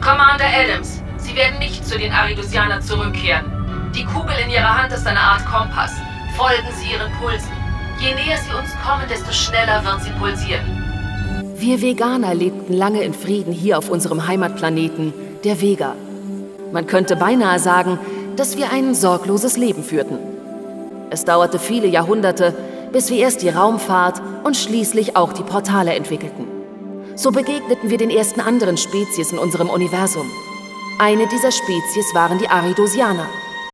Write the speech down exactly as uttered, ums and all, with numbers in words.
Commander Adams, Sie werden nicht zu den Aridosianern zurückkehren. Die Kugel in Ihrer Hand ist eine Art Kompass. Folgen Sie Ihren Pulsen. Je näher Sie uns kommen, desto schneller wird sie pulsieren. Wir Veganer lebten lange in Frieden hier auf unserem Heimatplaneten, der Vega. Man könnte beinahe sagen, dass wir ein sorgloses Leben führten. Es dauerte viele Jahrhunderte, bis wir erst die Raumfahrt und schließlich auch die Portale entwickelten. So begegneten wir den ersten anderen Spezies in unserem Universum. Eine dieser Spezies waren die Aridosianer.